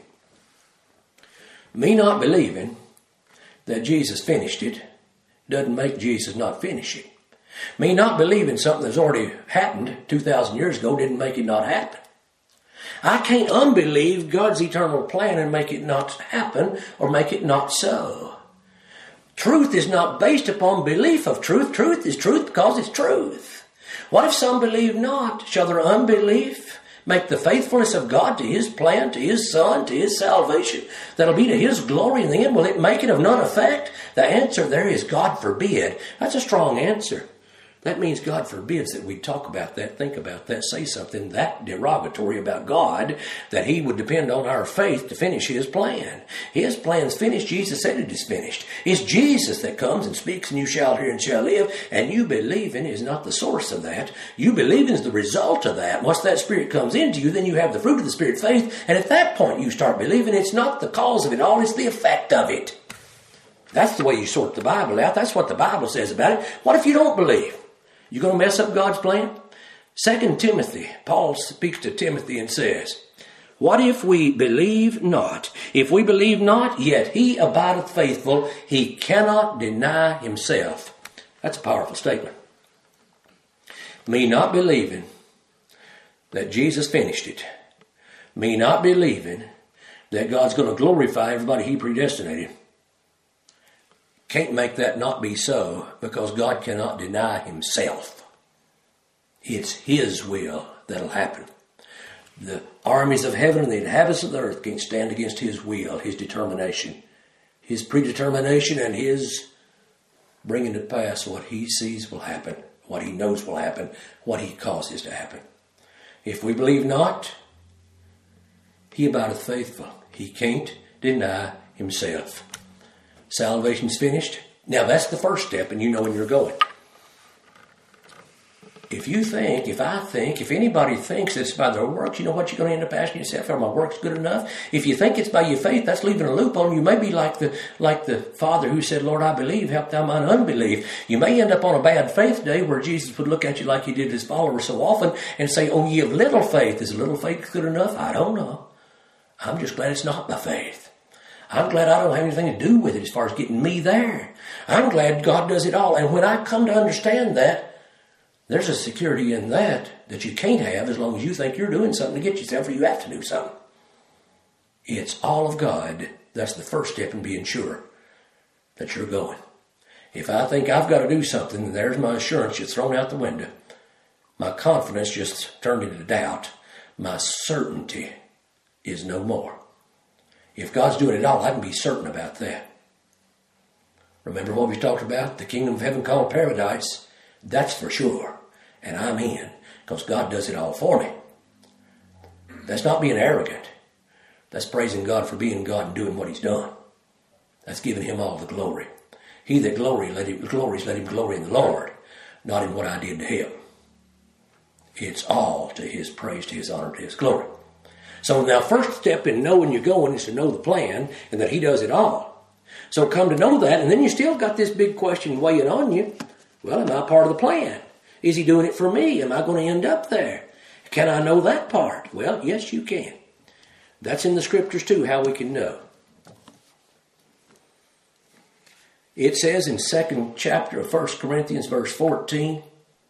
Me not believing that Jesus finished it doesn't make Jesus not finish it. Me not believing something that's already happened two thousand years ago didn't make it not happen. I can't unbelieve God's eternal plan and make it not happen or make it not so. Truth is not based upon belief of truth. Truth is truth because it's truth. What if some believe not? Shall their unbelief make the faithfulness of God to His plan, to His Son, to His salvation, that'll be to His glory in the end, will it make it of none effect? The answer there is God forbid. That's a strong answer. That means God forbids that we talk about that, think about that, say something that derogatory about God, that He would depend on our faith to finish His plan. His plan's finished. Jesus said it is finished. It's Jesus that comes and speaks, and you shall hear and shall live, and you believing is not the source of that. You believing is the result of that. Once that Spirit comes into you, then you have the fruit of the Spirit, faith, and at that point you start believing. It's not the cause of it all, it's the effect of it. That's the way you sort the Bible out. That's what the Bible says about it. What if you don't believe? You going to mess up God's plan? Second Timothy, Paul speaks to Timothy and says, what if we believe not? If we believe not, yet He abideth faithful. He cannot deny Himself. That's a powerful statement. Me not believing that Jesus finished it. Me not believing that God's going to glorify everybody He predestinated. Can't make that not be so, because God cannot deny Himself. It's His will that'll happen. The armies of heaven and the inhabitants of the earth can't stand against His will, His determination, His predetermination, and His bringing to pass what He sees will happen, what He knows will happen, what He causes to happen. If we believe not, He abideth faithful. He can't deny Himself. Salvation's finished. Now that's the first step, and you know when you're going. If you think, if I think, if anybody thinks it's by their works, you know what you're going to end up asking yourself? Are my works good enough? If you think it's by your faith, that's leaving a loophole. You may be like the like the father who said, Lord, I believe, help thou mine unbelief. You may end up on a bad faith day where Jesus would look at you like He did His followers so often and say, oh, ye of little faith. Is little faith good enough? I don't know. I'm just glad it's not by faith. I'm glad I don't have anything to do with it as far as getting me there. I'm glad God does it all. And when I come to understand that, there's a security in that that you can't have as long as you think you're doing something to get yourself, or you have to do something. It's all of God. That's the first step in being sure that you're going. If I think I've got to do something, then there's my assurance just thrown out the window. My confidence just turned into doubt. My certainty is no more. If God's doing it all, I can be certain about that. Remember what we talked about? The kingdom of heaven called paradise. That's for sure. And I'm in, because God does it all for me. That's not being arrogant. That's praising God for being God and doing what He's done. That's giving Him all the glory. He that glory, let him, glories, let him glory in the Lord, not in what I did to him. It's all to His praise, to His honor, to His glory. So now first step in knowing you're going is to know the plan and that He does it all. So come to know that, and then you still got this big question weighing on you. Well, am I part of the plan? Is He doing it for me? Am I going to end up there? Can I know that part? Well, yes, you can. That's in the Scriptures too, how we can know. It says in second chapter of First Corinthians, verse fourteen,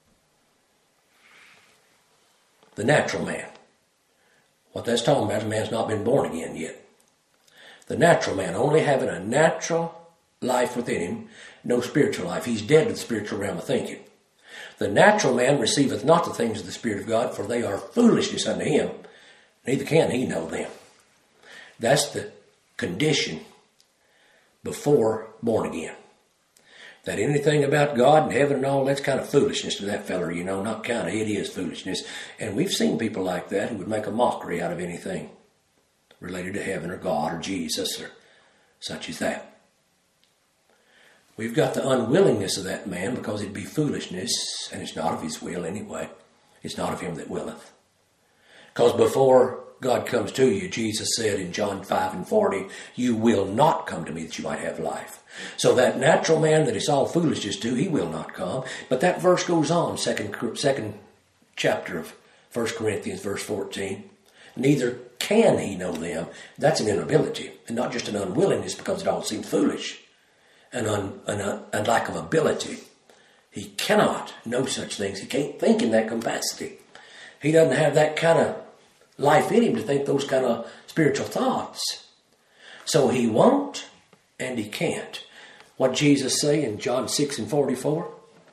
the natural man. What that's talking about is a man's not been born again yet. The natural man, only having a natural life within him, no spiritual life. He's dead to the spiritual realm of thinking. The natural man receiveth not the things of the Spirit of God, for they are foolishness unto him. Neither can he know them. That's the condition before born again. That anything about God and heaven and all, that's kind of foolishness to that feller, you know, not kind of, it is foolishness. And we've seen people like that who would make a mockery out of anything related to heaven or God or Jesus or such as that. We've got the unwillingness of that man because it'd be foolishness, and it's not of His will anyway. It's not of him that willeth. Because before God comes to you, Jesus said in John five and forty, you will not come to me that you might have life. So that natural man that it's all foolishness to, he will not come. But that verse goes on, second, second chapter of First Corinthians, verse fourteen. Neither can he know them. That's an inability, and not just an unwillingness because it all seems foolish. An, un, an, un, a lack of ability. He cannot know such things. He can't think in that capacity. He doesn't have that kind of life in him to think those kind of spiritual thoughts. So he won't and he can't. What Jesus say in John six and forty-four?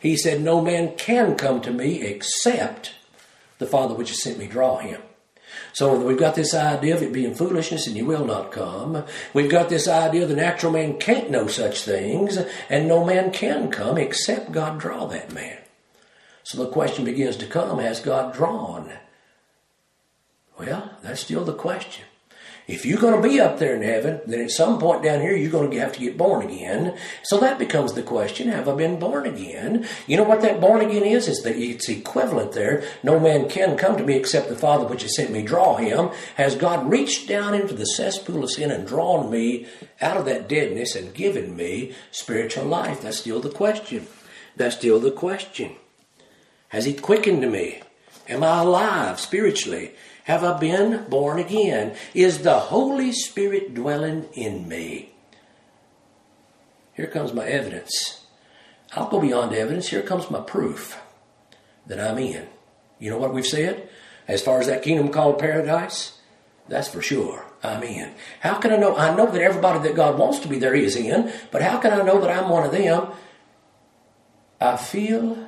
He said, no man can come to me except the Father which has sent me draw him. So we've got this idea of it being foolishness and you will not come. We've got this idea the natural man can't know such things, and no man can come except God draw that man. So the question begins to come, has God drawn? Well, that's still the question. If you're going to be up there in heaven, then at some point down here, you're going to have to get born again. So that becomes the question, have I been born again? You know what that born again is? It's, the, it's equivalent there. No man can come to me except the Father which has sent me draw him. Has God reached down into the cesspool of sin and drawn me out of that deadness and given me spiritual life? That's still the question. That's still the question. Has he quickened me? Am I alive spiritually? Have I been born again? Is the Holy Spirit dwelling in me? Here comes my evidence. I'll go beyond evidence. Here comes my proof that I'm in. You know what we've said? As far as that kingdom called paradise, that's for sure. I'm in. How can I know? I know that everybody that God wants to be there is in, but how can I know that I'm one of them? I feel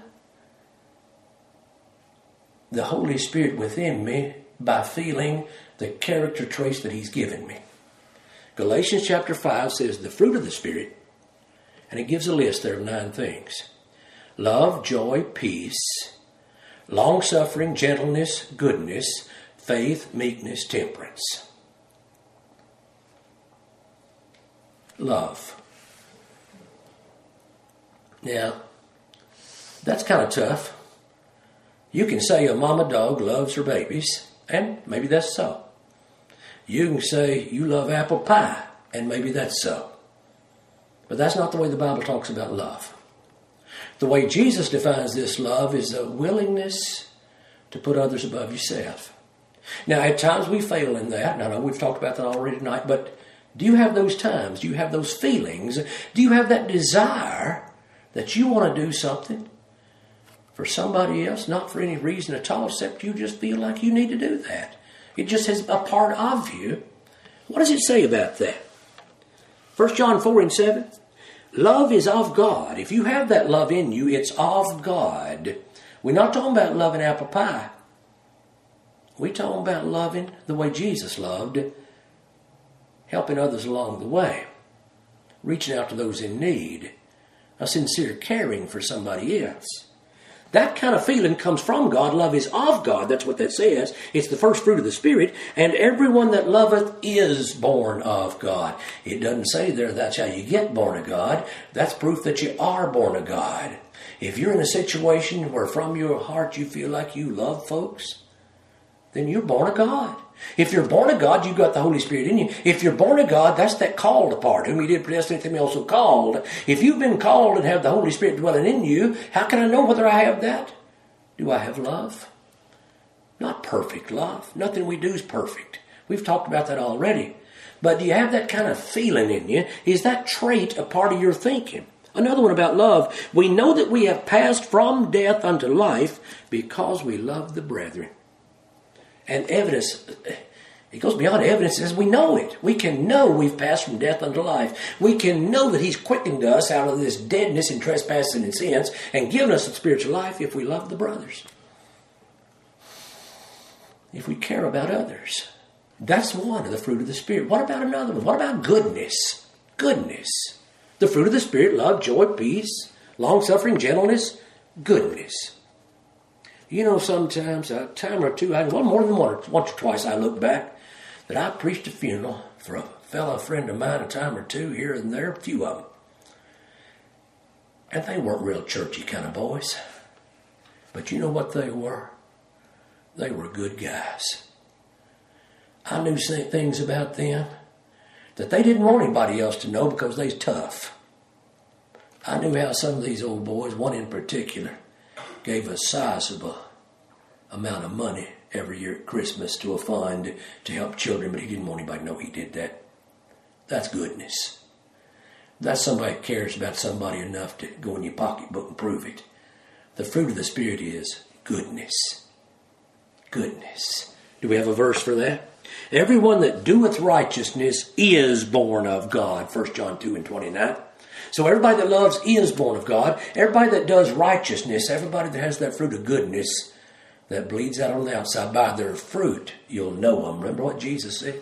the Holy Spirit within me by feeling the character traits that he's given me. Galatians chapter five says the fruit of the Spirit, and it gives a list there of nine things. Love, joy, peace, long-suffering, gentleness, goodness, faith, meekness, temperance. Love. Now, that's kind of tough. You can say a mama dog loves her babies, and maybe that's so. You can say you love apple pie, and maybe that's so. But that's not the way the Bible talks about love. The way Jesus defines this love is a willingness to put others above yourself. Now, at times we fail in that, and I know we've talked about that already tonight, but do you have those times? Do you have those feelings? Do you have that desire that you want to do something for somebody else, not for any reason at all, except you just feel like you need to do that? It just is a part of you. What does it say about that? First John four and seven. Love is of God. If you have that love in you, it's of God. We're not talking about loving apple pie. We're talking about loving the way Jesus loved, helping others along the way, reaching out to those in need, a sincere caring for somebody else. That kind of feeling comes from God. Love is of God. That's what that says. It's the first fruit of the Spirit. And everyone that loveth is born of God. It doesn't say there that's how you get born of God. That's proof that you are born of God. If you're in a situation where from your heart you feel like you love folks, then you're born of God. If you're born of God, you've got the Holy Spirit in you. If you're born of God, that's that called part. Whom he did predestinate, them he also called. If you've been called and have the Holy Spirit dwelling in you, how can I know whether I have that? Do I have love? Not perfect love. Nothing we do is perfect. We've talked about that already. But do you have that kind of feeling in you? Is that trait a part of your thinking? Another one about love. We know that we have passed from death unto life because we love the brethren. And evidence, it goes beyond evidence, as we know it. We can know we've passed from death unto life. We can know that he's quickened us out of this deadness and trespassing and sins and given us a spiritual life if we love the brothers. If we care about others. That's one of the fruit of the Spirit. What about another one? What about goodness? Goodness. The fruit of the Spirit, love, joy, peace, long-suffering, gentleness, goodness. You know, sometimes, a time or two, I, well, more than one, once or twice I look back, that I preached a funeral for a fellow friend of mine a time or two here and there, a few of them. And they weren't real churchy kind of boys. But you know what they were? They were good guys. I knew things about them that they didn't want anybody else to know because they's tough. I knew how some of these old boys, one in particular, gave a sizable amount of money every year at Christmas to a fund to help children, but he didn't want anybody to know he did that. That's goodness. That's somebody that cares about somebody enough to go in your pocketbook and prove it. The fruit of the Spirit is goodness. Goodness. Do we have a verse for that? Everyone that doeth righteousness is born of God. First John two and twenty-nine. So everybody that loves is born of God. Everybody that does righteousness, everybody that has that fruit of goodness that bleeds out on the outside, by their fruit you'll know them. Remember what Jesus said?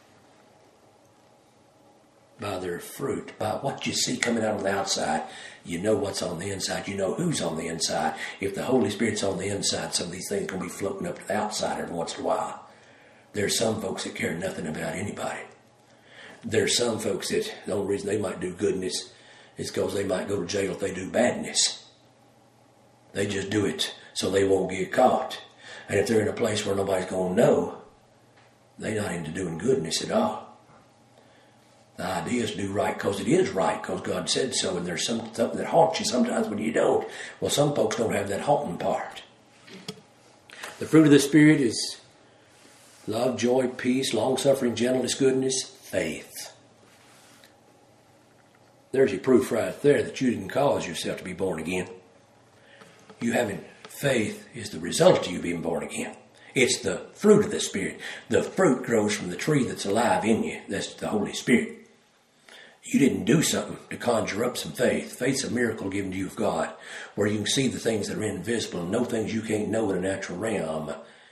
By their fruit, by what you see coming out on the outside, you know what's on the inside. You know who's on the inside. If the Holy Spirit's on the inside, some of these things can be floating up to the outside every once in a while. There's some folks that care nothing about anybody. There's some folks that the only reason they might do goodness is because they might go to jail if they do badness. They just do it so they won't get caught. And if they're in a place where nobody's going to know, they're not into doing goodness at all. The idea is to do right because it is right, because God said so, and there's some, something that haunts you sometimes when you don't. Well, some folks don't have that haunting part. The fruit of the Spirit is love, joy, peace, long-suffering, gentleness, goodness, faith. There's your proof right there that you didn't cause yourself to be born again. You having faith is the result of you being born again. It's the fruit of the Spirit. The fruit grows from the tree that's alive in you. That's the Holy Spirit. You didn't do something to conjure up some faith. Faith's a miracle given to you of God, where you can see the things that are invisible and know things you can't know in a natural realm.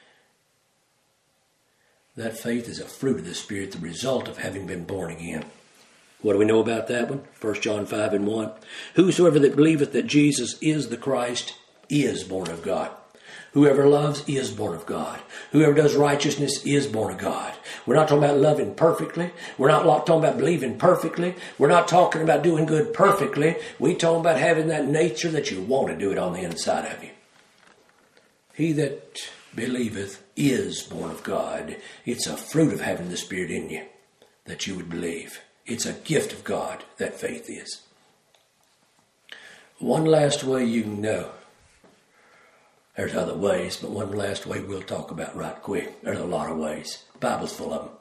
That faith is a fruit of the Spirit, the result of having been born again. What do we know about that one? First John five and one. Whosoever that believeth that Jesus is the Christ is born of God. Whoever loves is born of God. Whoever does righteousness is born of God. We're not talking about loving perfectly. We're not talking about believing perfectly. We're not talking about doing good perfectly. We're talking about having that nature that you want to do it on the inside of you. He that believeth is born of God. It's a fruit of having the Spirit in you that you would believe. It's a gift of God, that faith is. One last way you can know. There's other ways, but one last way we'll talk about right quick. There's a lot of ways. The Bible's full of them.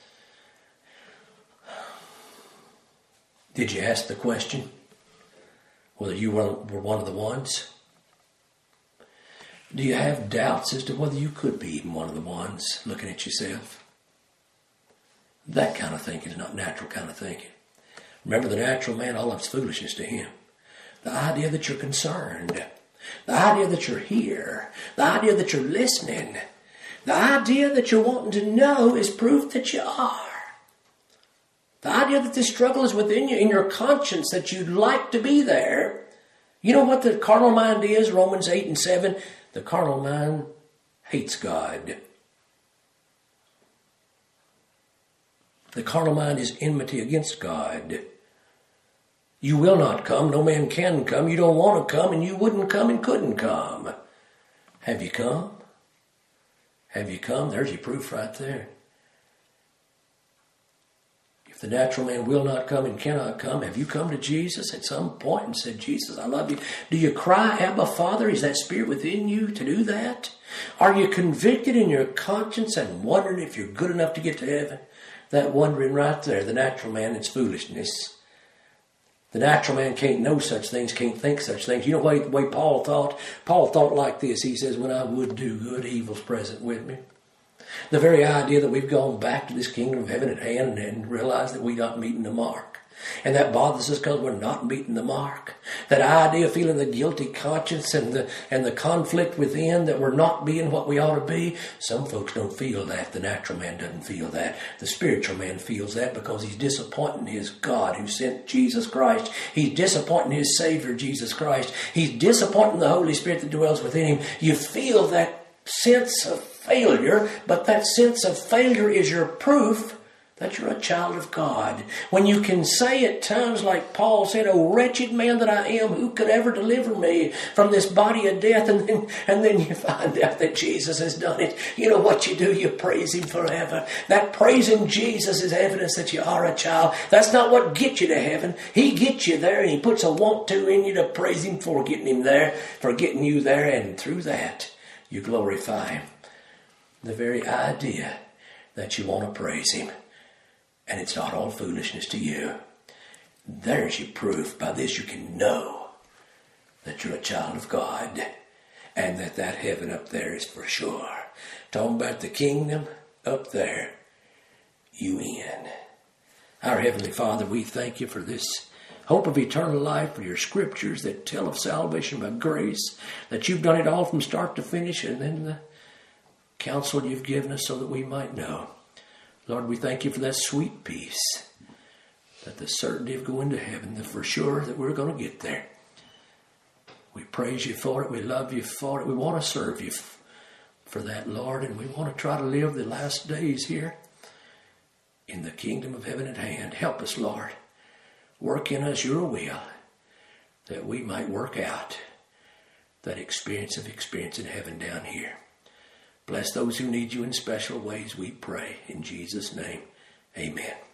Did you ask the question whether you were one of the ones? Do you have doubts as to whether you could be even one of the ones looking at yourself? That kind of thinking is not natural kind of thinking. Remember, the natural man, all of it's foolishness to him. The idea that you're concerned, the idea that you're here, the idea that you're listening, the idea that you're wanting to know is proof that you are. The idea that this struggle is within you, in your conscience, that you'd like to be there. You know what the carnal mind is? Romans eight and seven. The carnal mind hates God. The carnal mind is enmity against God. You will not come. No man can come. You don't want to come, and you wouldn't come and couldn't come. Have you come? Have you come? There's your proof right there. If the natural man will not come and cannot come, have you come to Jesus at some point and said, Jesus, I love you? Do you cry, Abba, Father? Is that Spirit within you to do that? Are you convicted in your conscience and wondering if you're good enough to get to heaven? That wondering right there, the natural man, it's foolishness. The natural man can't know such things, can't think such things. You know what the way Paul thought? Paul thought like this. He says, when I would do good, evil's present with me. The very idea that we've gone back to this kingdom of heaven at hand and realized that we're not meeting the mark. And that bothers us because we're not meeting the mark. That idea of feeling the guilty conscience and the and the conflict within that we're not being what we ought to be. Some folks don't feel that. The natural man doesn't feel that. The spiritual man feels that because he's disappointing his God who sent Jesus Christ. He's disappointing his Savior, Jesus Christ. He's disappointing the Holy Spirit that dwells within him. You feel that sense of failure, but that sense of failure is your proof that you're a child of God. When you can say at times like Paul said, "O wretched man that I am, who could ever deliver me from this body of death?" And then, and then you find out that Jesus has done it. You know what you do? You praise him forever. That praising Jesus is evidence that you are a child. That's not what gets you to heaven. He gets you there, and he puts a want to in you to praise him for getting him there, for getting you there, and through that you glorify him. The very idea that you want to praise him. And it's not all foolishness to you. There's your proof. By this you can know that you're a child of God. And that that heaven up there is for sure. Talking about the kingdom up there. You in. Our Heavenly Father, we thank you for this hope of eternal life, for your scriptures that tell of salvation by grace, that you've done it all from start to finish, and then the counsel you've given us so that we might know. Lord, we thank you for that sweet peace, that the certainty of going to heaven, that for sure that we're going to get there. We praise you for it. We love you for it. We want to serve you for that, Lord, and we want to try to live the last days here in the kingdom of heaven at hand. Help us, Lord. Work in us your will, that we might work out that experience of experiencing heaven down here. Bless those who need you in special ways, we pray. In Jesus' name, amen.